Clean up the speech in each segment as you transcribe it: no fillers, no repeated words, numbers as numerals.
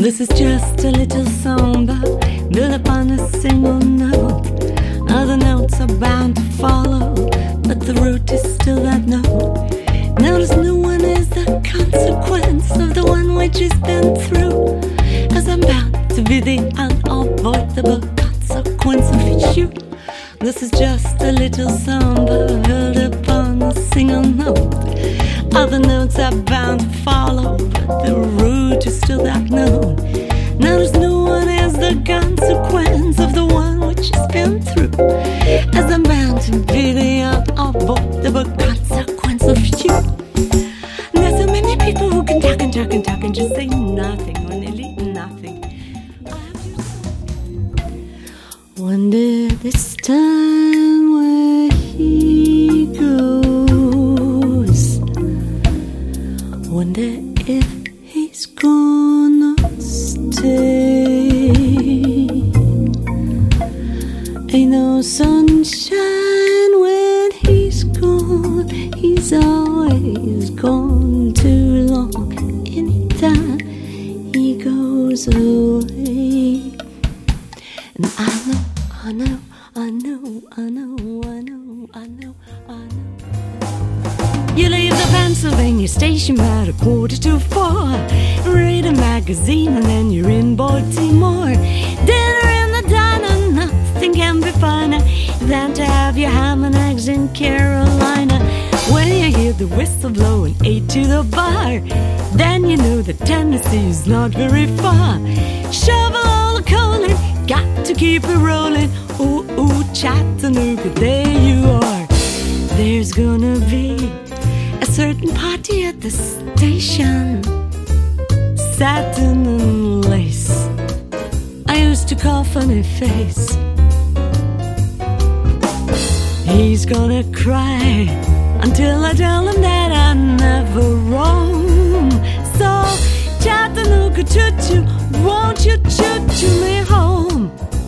This is just a little samba built upon a single note. Other notes are bound to follow, but the root is still that note. Notice no one is the consequence of the one which has been through, as I'm bound to be the unavoidable consequence of you. This is just a little samba built upon a single note. Other notes are bound to follow, but the root is still that note. Notice no one is the consequence of the one which has been through, as I'm bound to be the unavoidable consequence of you. There's so many people who can talk and talk and talk and just say nothing or nearly nothing. Wonder this time where he goes. Wonder if he's gonna stay. Ain't no sunshine when he's gone. He's always gone too long. Anytime he goes away. And I know. You leave the Pennsylvania station about 3:45. Read a magazine and then you're in Baltimore. Dinner in the diner, nothing can be finer than to have your ham and eggs in Carolina. When you hear the whistle blow and 8 to the bar, then you know that Tennessee is not very far. Shovel all the coal in, got to keep it rolling. Ooh, ooh, Chattanooga, there you are. There's gonna be a certain party at the station, satin and lace. I used to call Funny Face. He's gonna cry until I tell him that I never wrong. So Chattanooga, choo-choo, won't you choo-choo me home?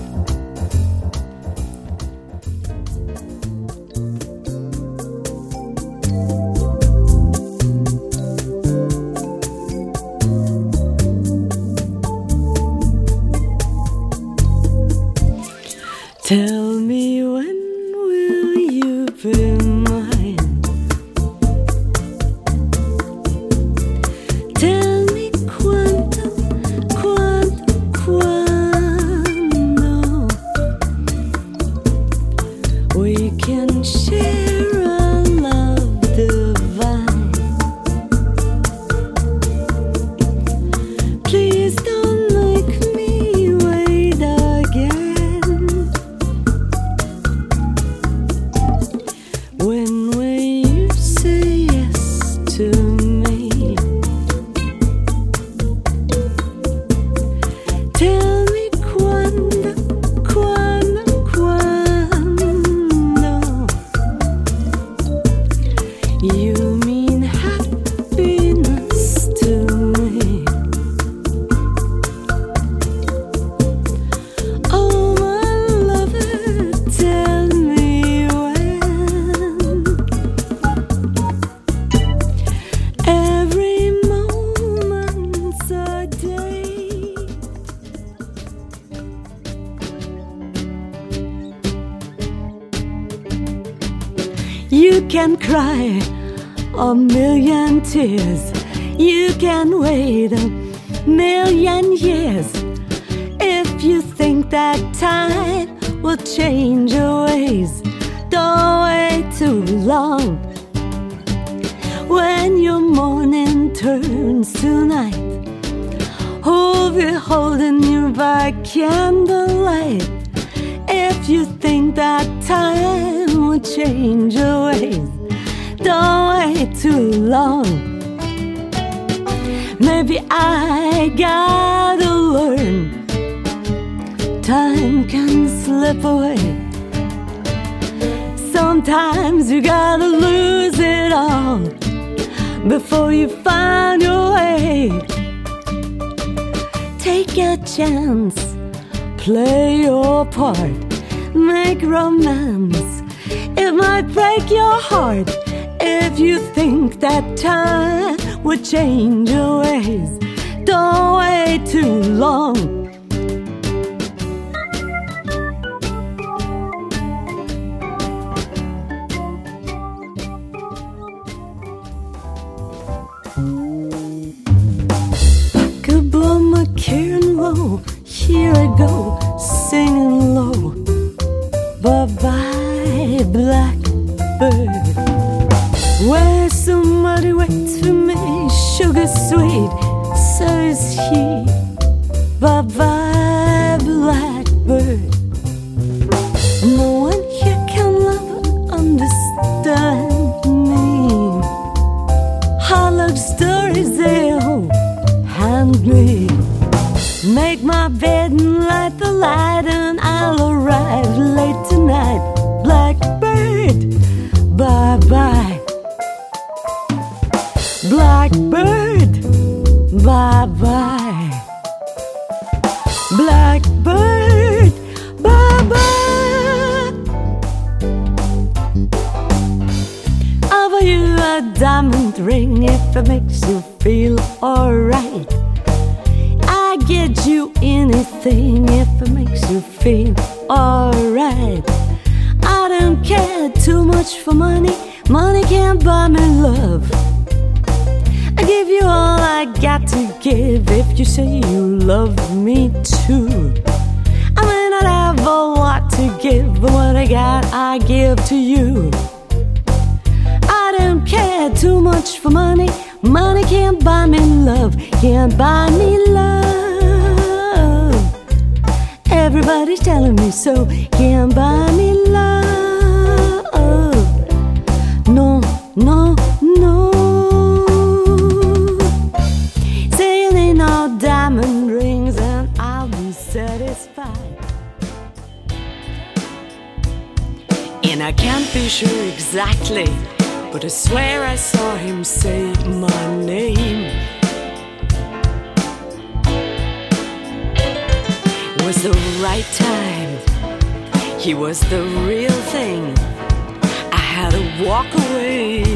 Tell me, when will you be mine? Tell me quando we can share a love divine. Please don't make me wait again. When will you say yes to me? Tell me quando you mean happiness to me. Oh, my lover, tell me when. Every moment's a day. You can cry a million tears. You can wait a million years. If you think that time will change your ways, don't wait too long. When your morning turns to night, who'll be holding you by candlelight? If you think that time will change your ways, don't wait too long. Maybe I gotta learn time can slip away. Sometimes you gotta lose it all before you find your way. Take a chance, play your part, make romance. It might break your heart if you think that time would change your ways. don't wait too long. Could blow my care and woe. Here I go, singing low. Bye-bye, blackbird. Where somebody waits for me, sugar sweet, so is he. Bye-bye, blackbird. No one here can love or understand me. Hollow stories they'll hand me. Make my bed and light the light, and I'll arrive late tonight. Blackbird, bye-bye. Blackbird, bye-bye. Blackbird, bye-bye. Offer you a diamond ring if it makes you feel alright. I get you anything if it makes you feel alright. I don't care too much for money. Money can't buy me love. I give you all I got to give if you say you love me too. I may not have a lot to give, but what I got I give to you. I don't care too much for money. Money can't buy me love, can't buy me love. Everybody's telling me so, can't buy me love. No, no, no. Saying ain't no diamond rings and I'll be satisfied. And I can't be sure exactly, but I swear I saw him say my name. It was the right time. He was the real thing. I had to walk away.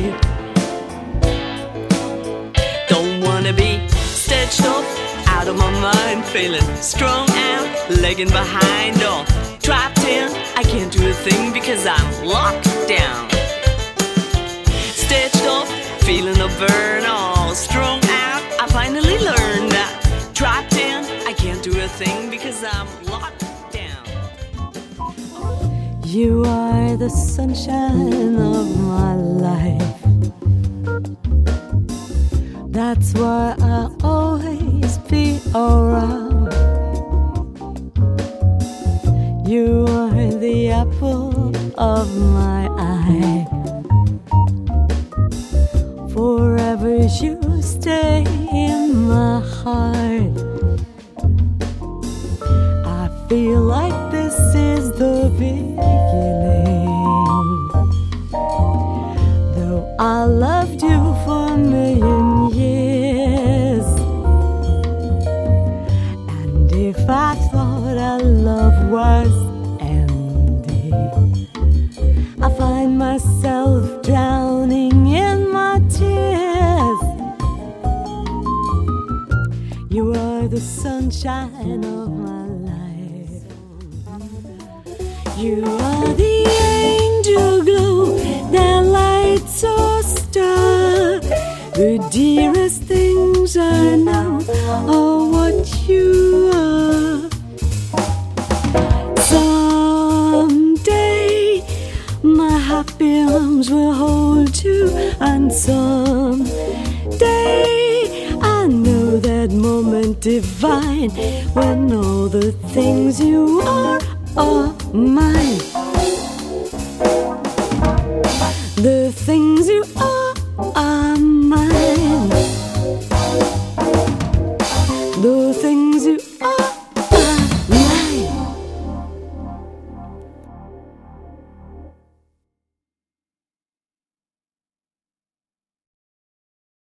Don't wanna be stitched up, out of my mind, feeling strung out, lagging behind, or trapped in. I can't do a thing because I'm locked down. Stitched up, feeling a burn, all strung out. I finally learned that trapped in, I can't do a thing because I'm locked down. You are the sunshine of my life. That's why I'll always be around. You are the apple of my eye. Forever you stay in my heart. I feel like this is the beginning. Though I loved you for a million years, and if I thought our love was ending, I find myself drowning in my tears. You are the sunshine of my life. You are the angel glow that lights a star. The dearest things I know are what you are. Someday my happy arms will hold you, and someday I know that moment divine when all the things you are mine. The things you are